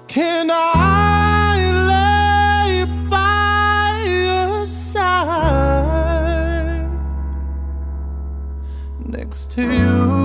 Can I lay by your side next to you?